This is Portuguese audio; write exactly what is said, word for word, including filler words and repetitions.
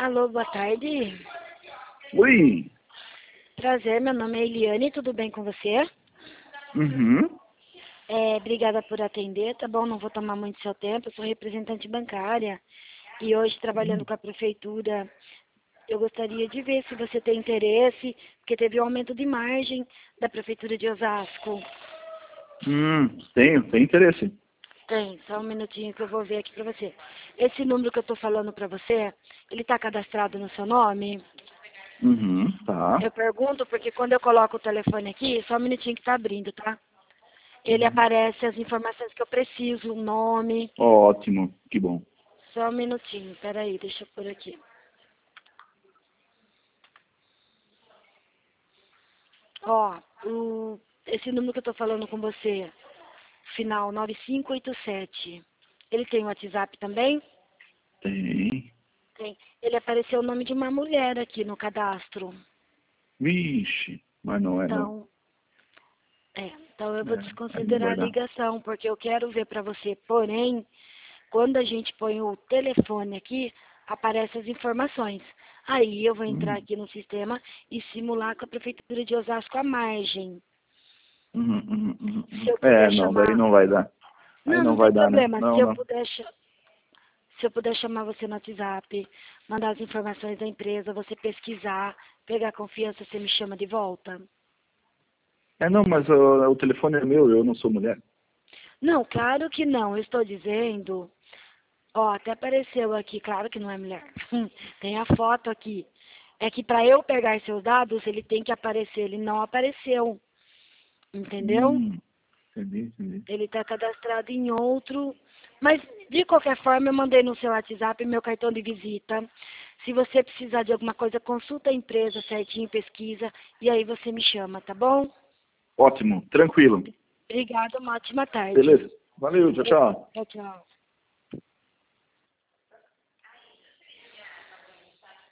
Alô, boa tarde. Oi. Prazer, meu nome é Eliane, tudo bem com você? Uhum. É, obrigada por atender, tá bom? Não vou tomar muito seu tempo, eu sou representante bancária e hoje trabalhando com a prefeitura, eu gostaria de ver se você tem interesse, porque teve um aumento de margem da prefeitura de Osasco. Hum, tenho, tenho interesse. Tem, só um minutinho que eu vou ver aqui pra você. Esse número que eu tô falando pra você, ele tá cadastrado no seu nome? Uhum, tá. Eu pergunto porque quando eu coloco o telefone aqui, só um minutinho que tá abrindo, tá? Ele Uhum. aparece as informações que eu preciso, o nome. Ótimo, que bom. Só um minutinho, peraí, deixa eu pôr aqui. Ó, o, esse número que eu tô falando com você, final nove cinco oito sete, ele tem WhatsApp também? Tem. Tem. Ele apareceu o nome de uma mulher aqui no cadastro. Vixe, mas não é não. Então, é, então eu vou É, aí não desconsiderar vai a dar. ligação, porque eu quero ver pra você. Porém, quando a gente põe o telefone aqui, aparecem as informações. Aí eu vou entrar Uhum. aqui no sistema e simular com a Prefeitura de Osasco a margem. Uhum, uhum, uhum, Se uhum. eu puder É, não, daí chamar... não vai dar. Aí Não, não não tem vai dar, né? problema. Se Não, eu não. puder, cha- se eu puder chamar você no WhatsApp, mandar as informações da empresa, você pesquisar, pegar confiança, você me chama de volta. É, não, mas o, o telefone é meu, eu não sou mulher. Não, claro que não. Eu estou dizendo... Ó, até apareceu aqui, claro que não é mulher. Tem a foto aqui. É que para eu pegar seus dados, ele tem que aparecer. Ele não apareceu. Entendeu? Hum, entendi, entendi. Ele está cadastrado em outro. Mas, de qualquer forma, eu mandei no seu WhatsApp meu cartão de visita. Se você precisar de alguma coisa, consulta a empresa certinho, pesquisa. E aí você me chama, tá bom? Ótimo, tranquilo. Obrigada, uma ótima tarde. Beleza. Valeu, tchau, tchau. Tchau, tchau.